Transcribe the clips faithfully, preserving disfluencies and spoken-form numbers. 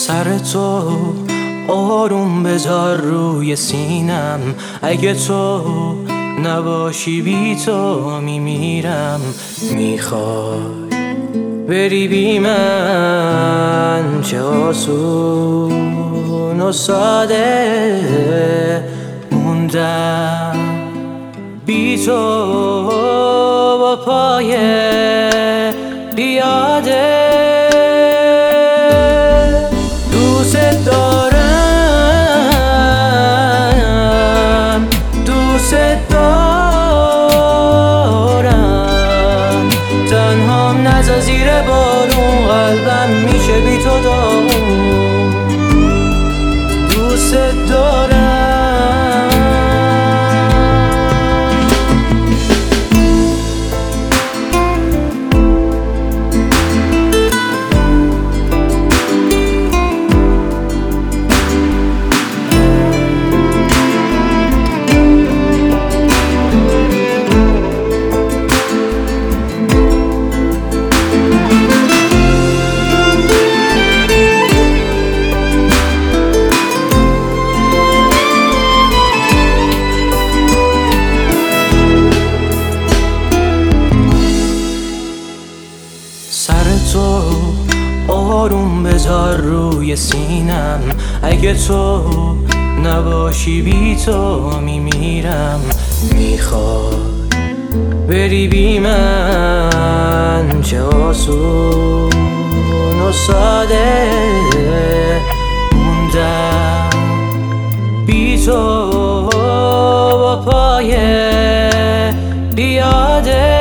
سر تو آروم بذار روی سینم، اگه تو نباشی بی تو میمیرم. میخوای بری بی من، چه آسون و ساده موندم بی تو با پای پیاده. دوست دارم، دوست دارم، تنهام نذار زیر بارون، قلبم میشه بی تو داغون. دوست دارم. سر تو آروم بذار روی سینم، اگه تو نباشی بی تو میمیرم. میخوای بری بی من، چه آسون و ساده موندم بی تو با پای پیاده.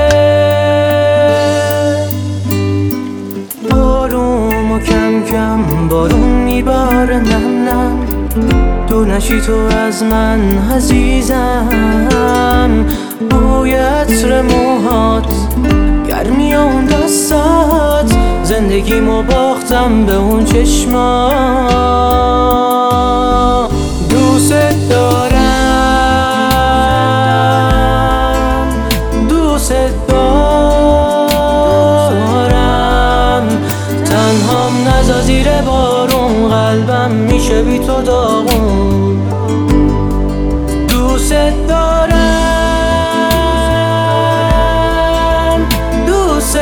کم کم بارون میباره نم نم، دور نشی تو از من عزیزم. بوی عطر موهات، گرمی اون دستات، زندگیمو باختم به اون چشمات. دوست دارم، دوست دارم، تنهام نذار زیر بارون، قلبم میشه بی تو داغون. دوست دارم، دوست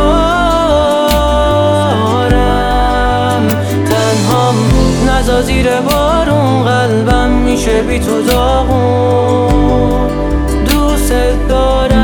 دارم، تنهام نذار زیر بارون، قلبم میشه بی تو داغون. دوست دارم.